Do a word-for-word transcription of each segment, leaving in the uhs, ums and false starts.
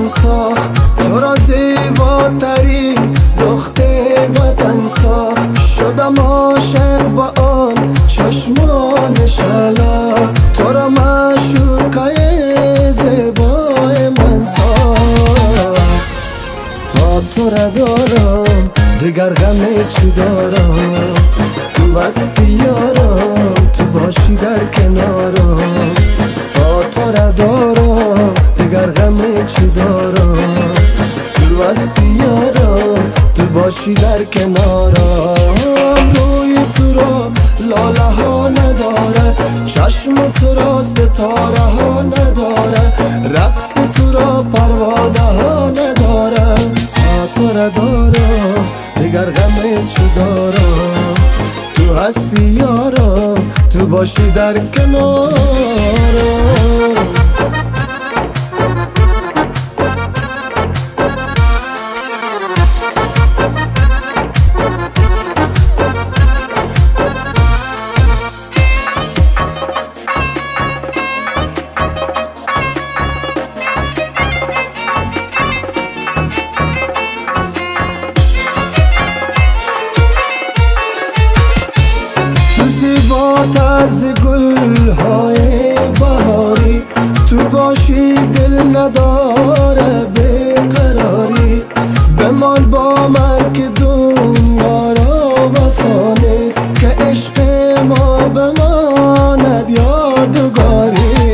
ساخت، تو را زیباتری دخت وطن ساخت. شدم عاشق با آن چشمان شلا، تو را معشوقه زیبای من ساخت. تا تو را دارم دیگر غم چی دارم، تو هستی یارم تو باشی در کنارم. تا تو را دارم دیگر غم چی دارم، تو هستی یارم تو باشی در کنارم. روی تو را لاله ها نداره، چشم تو را ستاره ها نداره، رقص تو را پروانه ها نداره. تا تو را دارم دیگر غم چی دارم، تو هستی یارم تو باشی در کنارم. با طرز گل های بهاری، تو باشی دل نداره بیقراری. بمان با من که دنیا را وفا نیست، که عشق ما بماند یادگاری.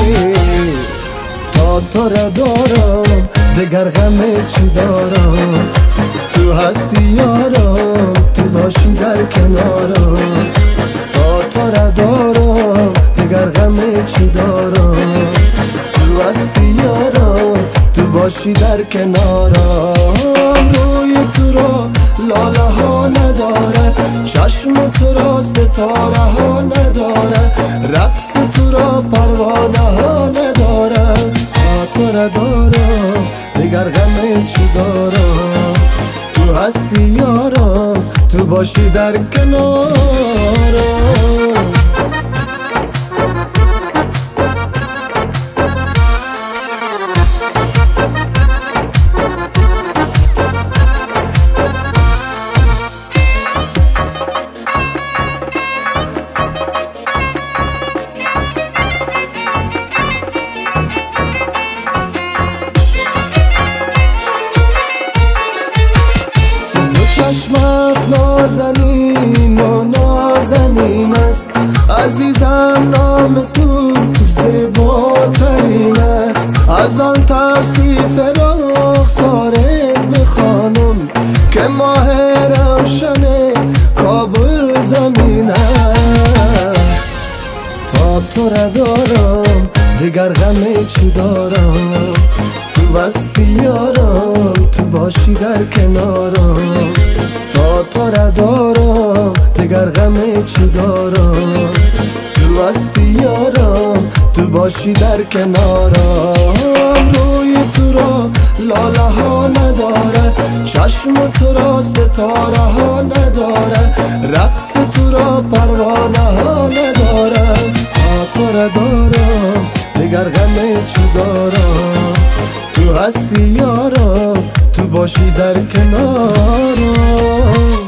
تا تو را دارم دگر غم چی دارم، تو هستی یارم تو باشی در کنارم. تو را دارم دیگر غم چی دارم، تو هستی یارم تو باشی در کنارم. روی تو را لاله ها نداره، چشم تو را ستاره ها نداره، رقص تو را پروانه ها نداره. تو را دارم دیگر غم چی دارم، تو هستی یارم تو باشی در کنارم. چشمت نازنین و نازنین است، عزیزم نام تو زیباترین است. از آن توصیف رخسارت بخوانم، که ماه روشن کابل زمین است. تا تو را دارم دیگر غم چی دارم، تو هستی یارم تو باشی در کنارم. تا تو را دارم دیگر غم چی دارم، تو هستی یارم تو باشی در کنارم. روی تو را لاله ها نداره، چشم تو را ستاره ها نداره، رقص تو را پروانه ها نداره. تا تو را دارم دیگر غم چی دارم، تو هستی یارم تو باشی در کنارم.